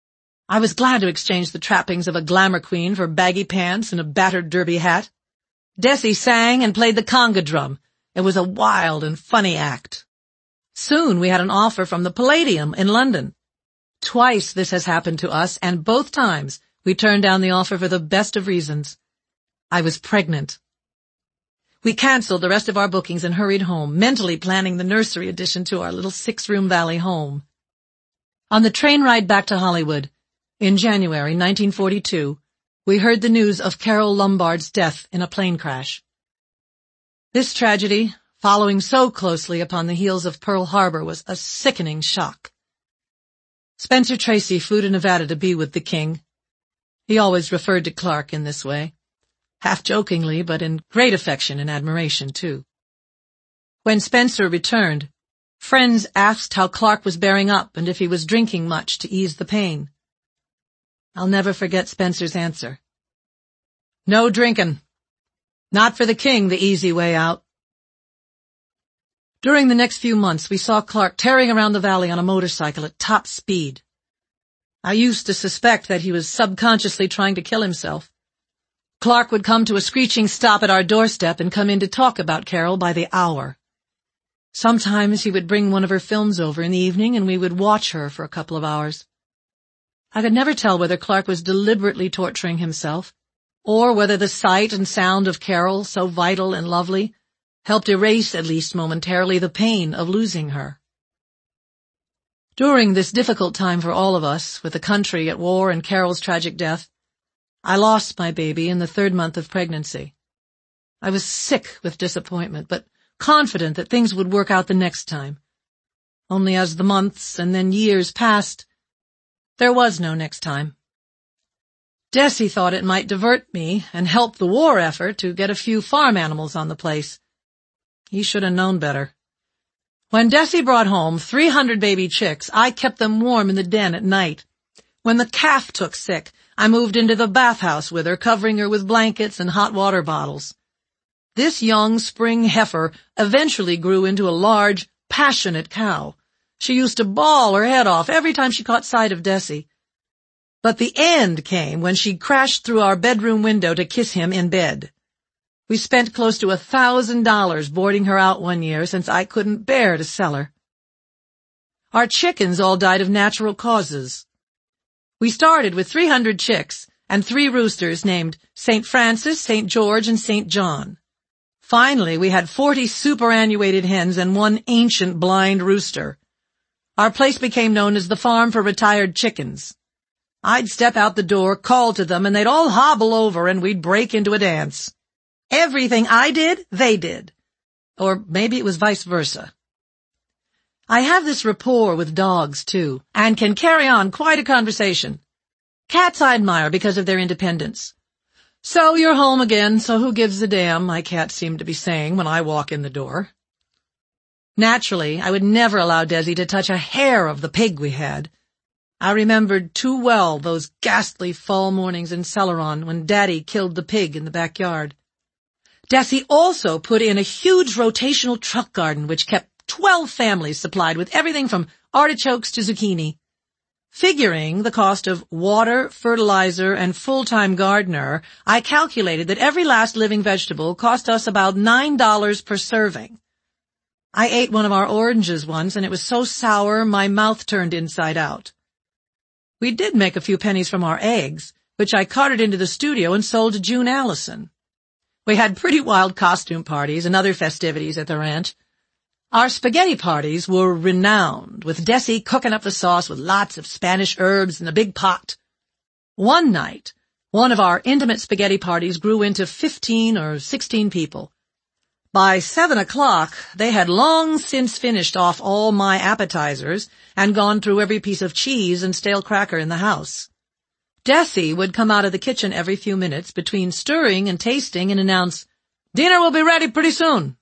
I was glad to exchange the trappings of a glamour queen for baggy pants and a battered derby hat. Desi sang and played the conga drum. It was a wild and funny act. Soon we had an offer from the Palladium in London. Twice this has happened to us, and both times we turned down the offer for the best of reasons. I was pregnant. We canceled the rest of our bookings and hurried home, mentally planning the nursery addition to our little six-room valley home. On the train ride back to Hollywood, in January nineteen forty-two, we heard the news of Carole Lombard's death in a plane crash. This tragedy, following so closely upon the heels of Pearl Harbor, was a sickening shock. Spencer Tracy flew to Nevada to be with the king. He always referred to Clark in this way, half jokingly, but in great affection and admiration, too. When Spencer returned, friends asked how Clark was bearing up and if he was drinking much to ease the pain. I'll never forget Spencer's answer. "No drinkin'. Not for the king, the easy way out." During the next few months, we saw Clark tearing around the valley on a motorcycle at top speed. I used to suspect that he was subconsciously trying to kill himself. Clark would come to a screeching stop at our doorstep and come in to talk about Carole by the hour. Sometimes he would bring one of her films over in the evening and we would watch her for a couple of hours. I could never tell whether Clark was deliberately torturing himself, or whether the sight and sound of Carol, so vital and lovely, helped erase, at least momentarily, the pain of losing her. During this difficult time for all of us, with the country at war and Carol's tragic death, I lost my baby in the third month of pregnancy. I was sick with disappointment, but confident that things would work out the next time. Only as the months and then years passed, there was no next time. Desi thought it might divert me and help the war effort to get a few farm animals on the place. He should have known better. When Desi brought home three hundred baby chicks, I kept them warm in the den at night. When the calf took sick, I moved into the bathhouse with her, covering her with blankets and hot water bottles. This young spring heifer eventually grew into a large, passionate cow. She used to bawl her head off every time she caught sight of Desi. But the end came when she crashed through our bedroom window to kiss him in bed. We spent close to a thousand dollars boarding her out one year, since I couldn't bear to sell her. Our chickens all died of natural causes. We started with three hundred chicks and three roosters named Saint Francis, Saint George, and Saint John. Finally, we had forty superannuated hens and one ancient blind rooster. Our place became known as the Farm for Retired Chickens. I'd step out the door, call to them, and they'd all hobble over, and we'd break into a dance. Everything I did, they did. Or maybe it was vice versa. I have this rapport with dogs, too, and can carry on quite a conversation. Cats I admire because of their independence. "So you're home again, so who gives a damn?" my cat seemed to be saying when I walk in the door. Naturally, I would never allow Desi to touch a hair of the pig we had. I remembered too well those ghastly fall mornings in Celeron when Daddy killed the pig in the backyard. Desi also put in a huge rotational truck garden which kept twelve families supplied with everything from artichokes to zucchini. Figuring the cost of water, fertilizer, and full-time gardener, I calculated that every last living vegetable cost us about nine dollars per serving. I ate one of our oranges once, and it was so sour my mouth turned inside out. We did make a few pennies from our eggs, which I carted into the studio and sold to June Allison. We had pretty wild costume parties and other festivities at the ranch. Our spaghetti parties were renowned, with Desi cooking up the sauce with lots of Spanish herbs in a big pot. One night, one of our intimate spaghetti parties grew into fifteen or sixteen people. By seven o'clock, they had long since finished off all my appetizers and gone through every piece of cheese and stale cracker in the house. Desi would come out of the kitchen every few minutes between stirring and tasting and announce, "Dinner will be ready pretty soon."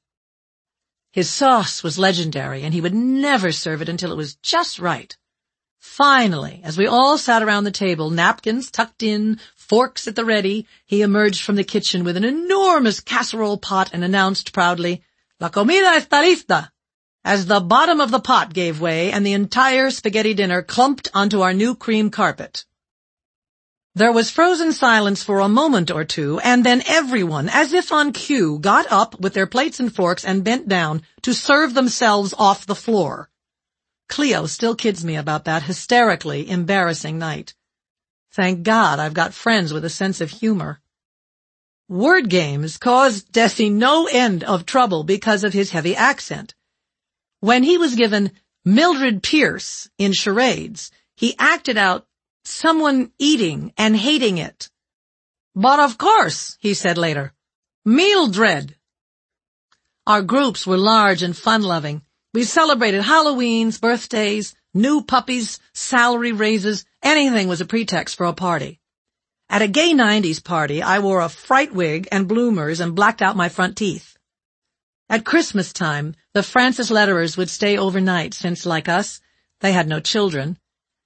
His sauce was legendary, and he would never serve it until it was just right. Finally, as we all sat around the table, napkins tucked in, forks at the ready, he emerged from the kitchen with an enormous casserole pot and announced proudly, "La comida está lista," as the bottom of the pot gave way and the entire spaghetti dinner clumped onto our new cream carpet. There was frozen silence for a moment or two, and then everyone, as if on cue, got up with their plates and forks and bent down to serve themselves off the floor. Cleo still kids me about that hysterically embarrassing night. Thank God I've got friends with a sense of humor. Word games caused Desi no end of trouble because of his heavy accent. When he was given Mildred Pierce in charades, he acted out someone eating and hating it. "But of course," he said later, "Mildred." Our groups were large and fun-loving. We celebrated Halloweens, birthdays, new puppies, salary raises. Anything was a pretext for a party. At a gay nineties party, I wore a fright wig and bloomers and blacked out my front teeth. At Christmas time, the Francis Letterers would stay overnight since, like us, they had no children.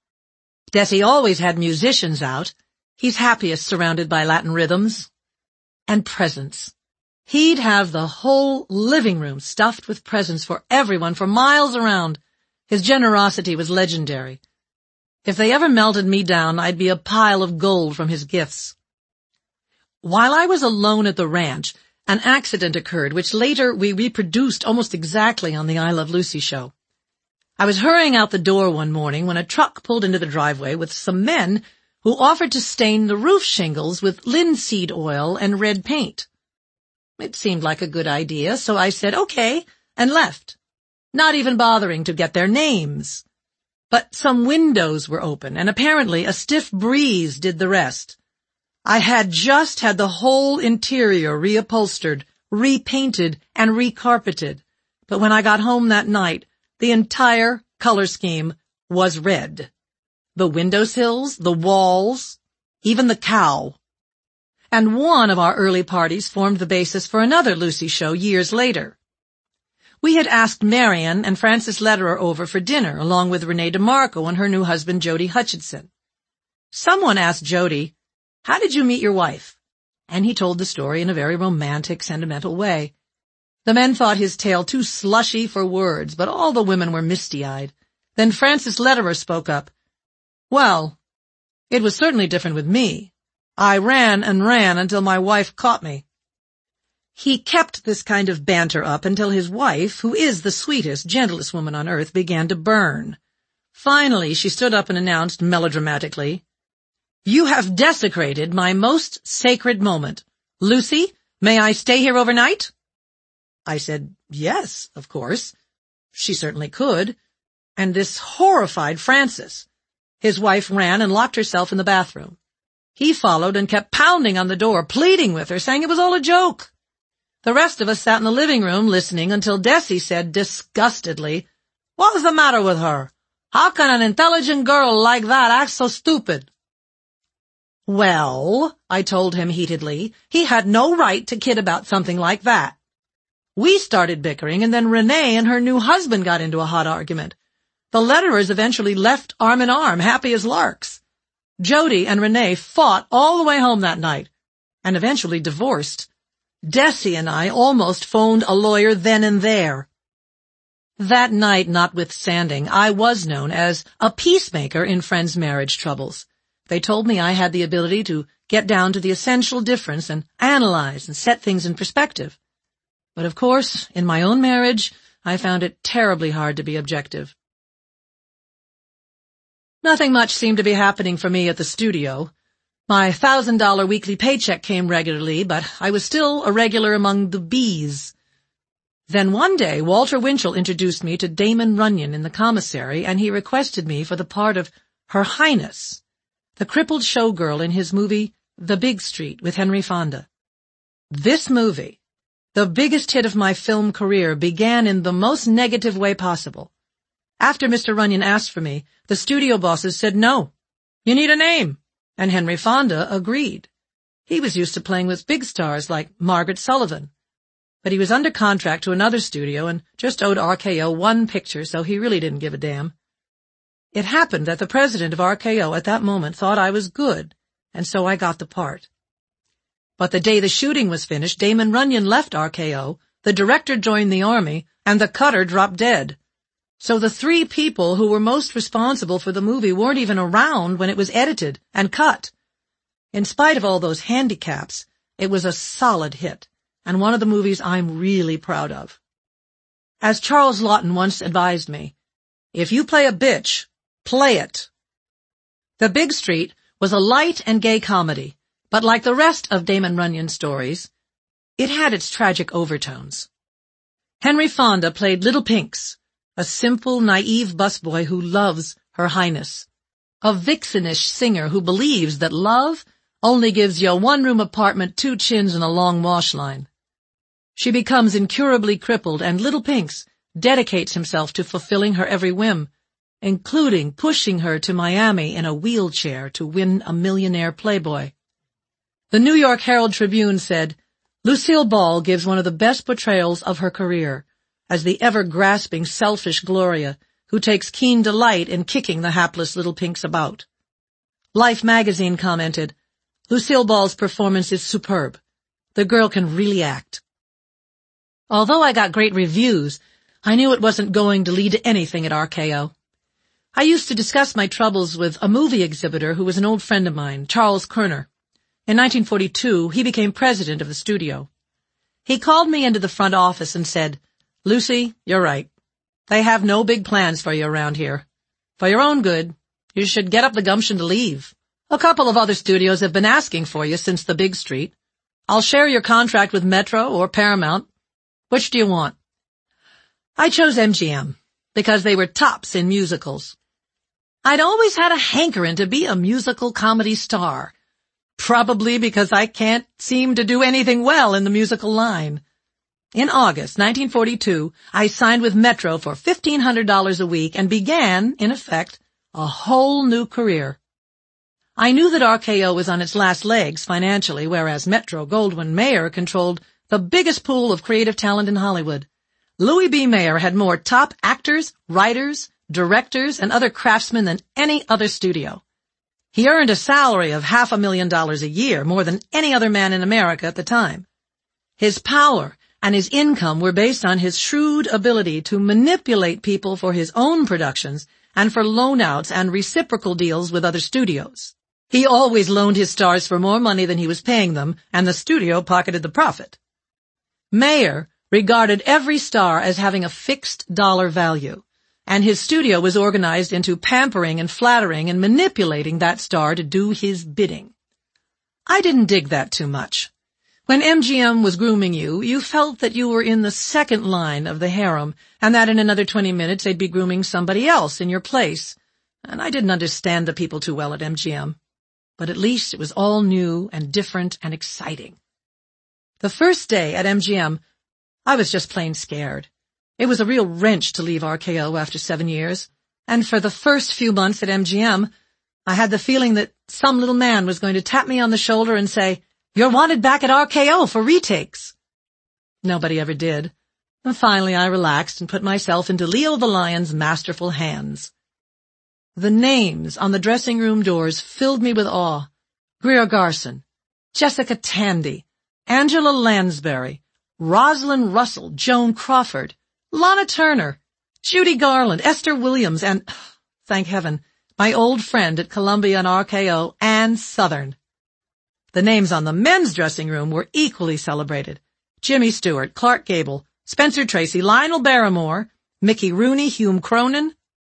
Desi always had musicians out. He's happiest surrounded by Latin rhythms. And presents. He'd have the whole living room stuffed with presents for everyone for miles around. His generosity was legendary. If they ever melted me down, I'd be a pile of gold from his gifts. While I was alone at the ranch, an accident occurred which later we reproduced almost exactly on the I Love Lucy show. I was hurrying out the door one morning when a truck pulled into the driveway with some men who offered to stain the roof shingles with linseed oil and red paint. It seemed like a good idea, so I said okay and left, not even bothering to get their names. But some windows were open, and apparently a stiff breeze did the rest. I had just had the whole interior reupholstered, repainted, and recarpeted, but when I got home that night, the entire color scheme was red. The windowsills, the walls, even the cow. And one of our early parties formed the basis for another Lucy show years later. We had asked Marian and Francis Lederer over for dinner, along with Renee DeMarco and her new husband Jody Hutchinson. Someone asked Jody, "How did you meet your wife?" And he told the story in a very romantic, sentimental way. The men thought his tale too slushy for words, but all the women were misty-eyed. Then Francis Lederer spoke up. "Well, it was certainly different with me. I ran and ran until my wife caught me." He kept this kind of banter up until his wife, who is the sweetest, gentlest woman on earth, began to burn. Finally, she stood up and announced melodramatically, "You have desecrated my most sacred moment. Lucy, may I stay here overnight?" I said, yes, of course. She certainly could. And this horrified Francis. His wife ran and locked herself in the bathroom. He followed and kept pounding on the door, pleading with her, saying it was all a joke. The rest of us sat in the living room listening until Desi said disgustedly, "What's the matter with her? How can an intelligent girl like that act so stupid?" Well, I told him heatedly, he had no right to kid about something like that. We started bickering, and then Renee and her new husband got into a hot argument. The Lederers eventually left arm in arm, happy as larks. Jody and Renee fought all the way home that night, and eventually divorced. Desi and I almost phoned a lawyer then and there. That night notwithstanding, I was known as a peacemaker in friends' marriage troubles. They told me I had the ability to get down to the essential difference and analyze and set things in perspective. But of course, in my own marriage, I found it terribly hard to be objective. Nothing much seemed to be happening for me at the studio. My thousand dollar weekly paycheck came regularly, but I was still a regular among the bees. Then one day, Walter Winchell introduced me to Damon Runyon in the commissary, and he requested me for the part of Her Highness, the crippled showgirl in his movie The Big Street with Henry Fonda. This movie, the biggest hit of my film career, began in the most negative way possible. After Mister Runyon asked for me, the studio bosses said no. You need a name. And Henry Fonda agreed. He was used to playing with big stars like Margaret Sullivan. But he was under contract to another studio and just owed R K O one picture, so he really didn't give a damn. It happened that the president of R K O at that moment thought I was good, and so I got the part. But the day the shooting was finished, Damon Runyon left R K O, the director joined the army, and the cutter dropped dead. So the three people who were most responsible for the movie weren't even around when it was edited and cut. In spite of all those handicaps, it was a solid hit, and one of the movies I'm really proud of. As Charles Laughton once advised me, if you play a bitch, play it. The Big Street was a light and gay comedy, but like the rest of Damon Runyon's stories, it had its tragic overtones. Henry Fonda played Little Pinks, a simple, naive busboy who loves Her Highness, a vixenish singer who believes that love only gives you a one-room apartment, two chins, and a long wash line. She becomes incurably crippled, and Little Pinks dedicates himself to fulfilling her every whim, including pushing her to Miami in a wheelchair to win a millionaire playboy. The New York Herald Tribune said, Lucille Ball gives one of the best portrayals of her career, as the ever-grasping, selfish Gloria, who takes keen delight in kicking the hapless Little Pinks about. Life magazine commented, Lucille Ball's performance is superb. The girl can really act. Although I got great reviews, I knew it wasn't going to lead to anything at R K O. I used to discuss my troubles with a movie exhibitor who was an old friend of mine, Charles Kerner. In nineteen forty-two, he became president of the studio. He called me into the front office and said, Lucy, you're right. They have no big plans for you around here. For your own good, you should get up the gumption to leave. A couple of other studios have been asking for you since the big street. I'll share your contract with Metro or Paramount. Which do you want? I chose M G M because they were tops in musicals. I'd always had a hankering to be a musical comedy star, probably because I can't seem to do anything well in the musical line. In August nineteen forty-two, I signed with Metro for fifteen hundred dollars a week and began, in effect, a whole new career. I knew that R K O was on its last legs financially, whereas Metro-Goldwyn-Mayer controlled the biggest pool of creative talent in Hollywood. Louis B. Mayer had more top actors, writers, directors, and other craftsmen than any other studio. He earned a salary of half a million dollars a year, more than any other man in America at the time. His power and his income were based on his shrewd ability to manipulate people for his own productions and for loan-outs and reciprocal deals with other studios. He always loaned his stars for more money than he was paying them, and the studio pocketed the profit. Mayer regarded every star as having a fixed dollar value, and his studio was organized into pampering and flattering and manipulating that star to do his bidding. I didn't dig that too much. When M G M was grooming you, you felt that you were in the second line of the harem, and that in another twenty minutes they'd be grooming somebody else in your place. And I didn't understand the people too well at M G M. But at least it was all new and different and exciting. The first day at M G M, I was just plain scared. It was a real wrench to leave R K O after seven years, and for the first few months at M G M, I had the feeling that some little man was going to tap me on the shoulder and say, "You're wanted back at R K O for retakes." Nobody ever did, and finally I relaxed and put myself into Leo the Lion's masterful hands. The names on the dressing room doors filled me with awe. Greer Garson, Jessica Tandy, Angela Lansbury, Rosalind Russell, Joan Crawford, Lana Turner, Judy Garland, Esther Williams, and, thank heaven, my old friend at Columbia and R K O, Ann Southern. The names on the men's dressing room were equally celebrated. Jimmy Stewart, Clark Gable, Spencer Tracy, Lionel Barrymore, Mickey Rooney, Hume Cronin.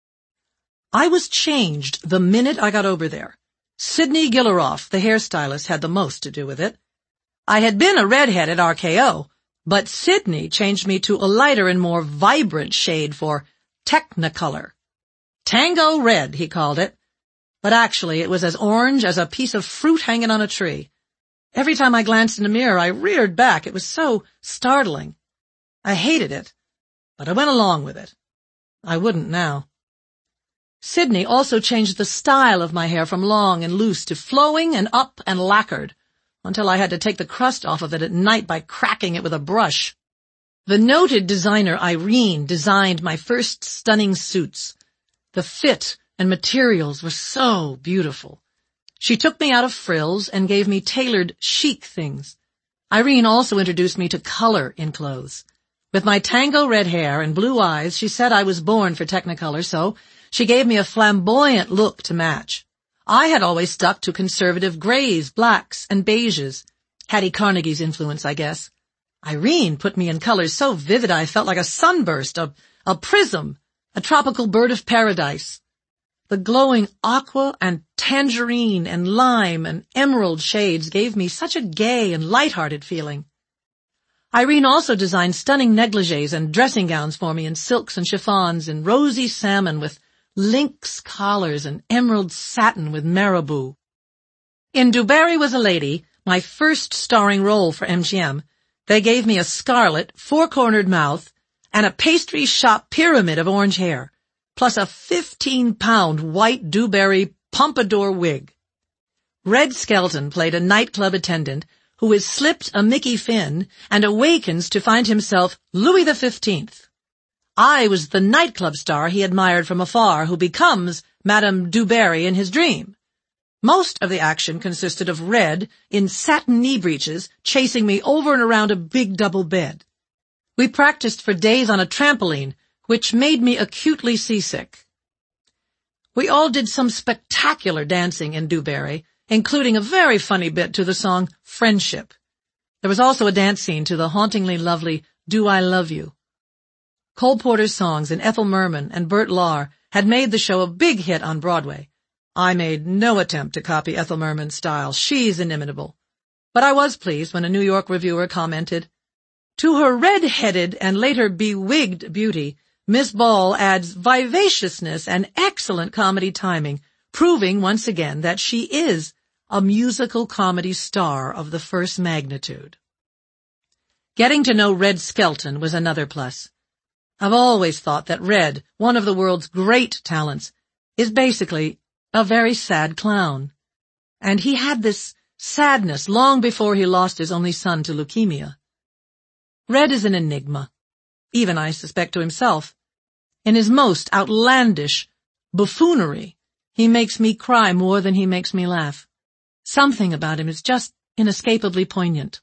I was changed the minute I got over there. Sidney Gilleroff, the hairstylist, had the most to do with it. I had been a redhead at R K O, but Sidney changed me to a lighter and more vibrant shade for Technicolor. Tango Red, he called it. But actually it was as orange as a piece of fruit hanging on a tree. Every time I glanced in the mirror, I reared back. It was so startling. I hated it, but I went along with it. I wouldn't now. Sidney also changed the style of my hair from long and loose to flowing and up and lacquered, until I had to take the crust off of it at night by cracking it with a brush. The noted designer Irene designed my first stunning suits. The fit and materials were so beautiful. She took me out of frills and gave me tailored, chic things. Irene also introduced me to color in clothes. With my tango red hair and blue eyes, she said I was born for Technicolor, so she gave me a flamboyant look to match. I had always stuck to conservative grays, blacks, and beiges. Hattie Carnegie's influence, I guess. Irene put me in colors so vivid I felt like a sunburst, a, a prism, a tropical bird of paradise. The glowing aqua and tangerine and lime and emerald shades gave me such a gay and light-hearted feeling. Irene also designed stunning negligees and dressing gowns for me in silks and chiffons in rosy salmon with lynx collars and emerald satin with marabou. In Dewberry Was a Lady, my first starring role for M G M, they gave me a scarlet, four-cornered mouth and a pastry shop pyramid of orange hair, plus a fifteen-pound white Dewberry pompadour wig. Red Skelton played a nightclub attendant who is slipped a Mickey Finn and awakens to find himself Louis the Fifteenth. I was the nightclub star he admired from afar, who becomes Madame Dewberry in his dream. Most of the action consisted of Red in satin knee breeches chasing me over and around a big double bed. We practiced for days on a trampoline, which made me acutely seasick. We all did some spectacular dancing in Dewberry, including a very funny bit to the song Friendship. There was also a dance scene to the hauntingly lovely Do I Love You. Cole Porter's songs and Ethel Merman and Bert Lahr had made the show a big hit on Broadway. I made no attempt to copy Ethel Merman's style. She's inimitable. But I was pleased when a New York reviewer commented, "To her red-headed and later bewigged beauty, Miss Ball adds vivaciousness and excellent comedy timing, proving once again that she is a musical comedy star of the first magnitude." Getting to know Red Skelton was another plus. I've always thought that Red, one of the world's great talents, is basically a very sad clown. And he had this sadness long before he lost his only son to leukemia. Red is an enigma, even I suspect to himself. In his most outlandish buffoonery, he makes me cry more than he makes me laugh. Something about him is just inescapably poignant.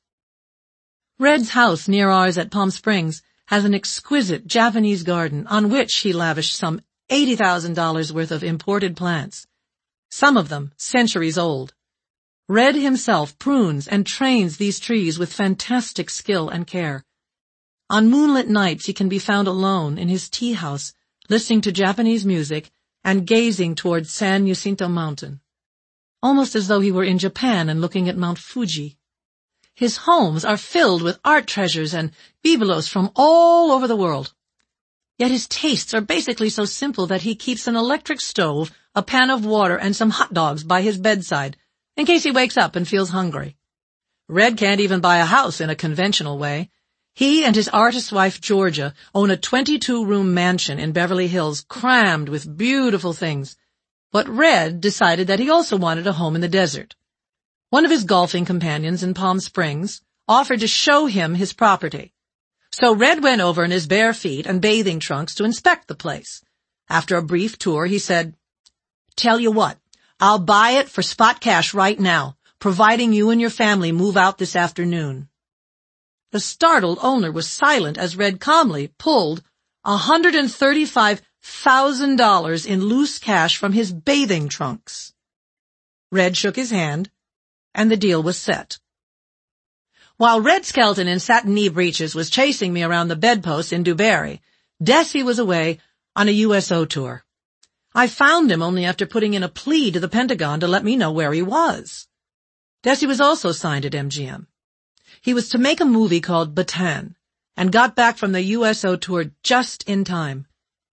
Red's house near ours at Palm Springs has an exquisite Japanese garden on which he lavished some eighty thousand dollars worth of imported plants, some of them centuries old. Red himself prunes and trains these trees with fantastic skill and care. On moonlit nights he can be found alone in his tea house, listening to Japanese music and gazing toward San Jacinto Mountain, almost as though he were in Japan and looking at Mount Fuji. His homes are filled with art treasures and bibelots from all over the world. Yet his tastes are basically so simple that he keeps an electric stove, a pan of water, and some hot dogs by his bedside, in case he wakes up and feels hungry. Red can't even buy a house in a conventional way. He and his artist wife, Georgia, own a twenty-two room mansion in Beverly Hills crammed with beautiful things. But Red decided that he also wanted a home in the desert. One of his golfing companions in Palm Springs offered to show him his property. So Red went over in his bare feet and bathing trunks to inspect the place. After a brief tour, he said, "Tell you what, I'll buy it for spot cash right now, providing you and your family move out this afternoon." The startled owner was silent as Red calmly pulled one hundred thirty-five thousand dollars in loose cash from his bathing trunks. Red shook his hand, and the deal was set. While Red Skelton in satin knee breeches was chasing me around the bedposts in Dewberry, Desi was away on a U S O tour. I found him only after putting in a plea to the Pentagon to let me know where he was. Desi was also signed at M G M. He was to make a movie called Bataan, and got back from the U S O tour just in time.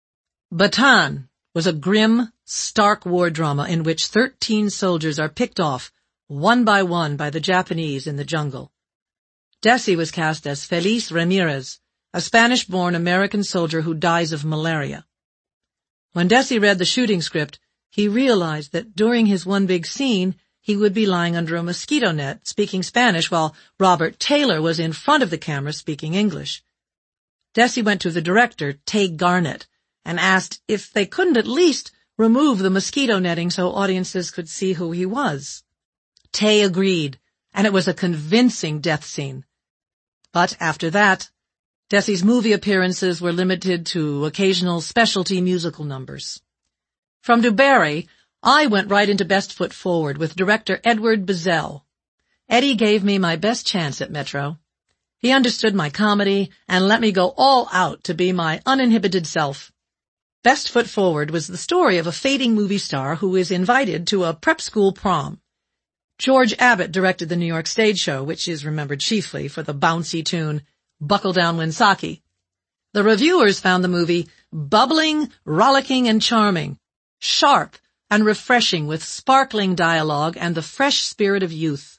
Bataan was a grim, stark war drama in which thirteen soldiers are picked off one by one by the Japanese in the jungle. Desi was cast as Feliz Ramirez, a Spanish-born American soldier who dies of malaria. When Desi read the shooting script, he realized that during his one big scene, he would be lying under a mosquito net speaking Spanish while Robert Taylor was in front of the camera speaking English. Desi went to the director, Tay Garnett, and asked if they couldn't at least remove the mosquito netting so audiences could see who he was. Tay agreed, and it was a convincing death scene. But after that, Desi's movie appearances were limited to occasional specialty musical numbers. From Dewberry, I went right into Best Foot Forward with director Edward Bazell. Eddie gave me my best chance at Metro. He understood my comedy and let me go all out to be my uninhibited self. Best Foot Forward was the story of a fading movie star who is invited to a prep school prom. George Abbott directed the New York stage show, which is remembered chiefly for the bouncy tune, Buckle Down Winsaki. The reviewers found the movie bubbling, rollicking, and charming, sharp and refreshing with sparkling dialogue and the fresh spirit of youth.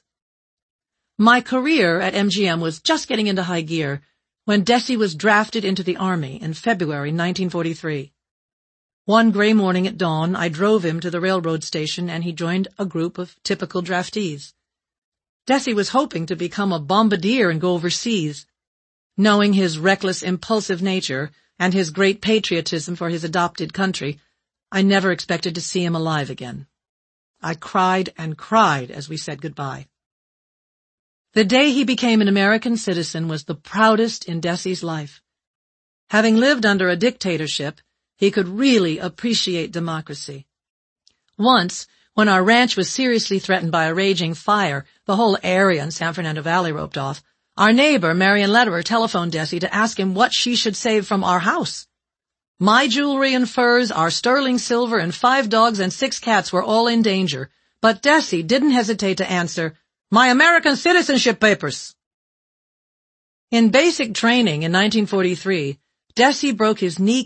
My career at M G M was just getting into high gear when Desi was drafted into the Army in February nineteen forty-three. One gray morning at dawn, I drove him to the railroad station and he joined a group of typical draftees. Desi was hoping to become a bombardier and go overseas. Knowing his reckless, impulsive nature and his great patriotism for his adopted country, I never expected to see him alive again. I cried and cried as we said goodbye. The day he became an American citizen was the proudest in Desi's life. Having lived under a dictatorship, he could really appreciate democracy. Once, when our ranch was seriously threatened by a raging fire, the whole area in San Fernando Valley roped off, Our neighbor, Marion Lederer, telephoned Desi to ask him what she should save from our house. My jewelry and furs, our sterling silver, and five dogs and six cats were all in danger, but Desi didn't hesitate to answer, "My American citizenship papers." In basic training in nineteen forty-three, Desi broke his knee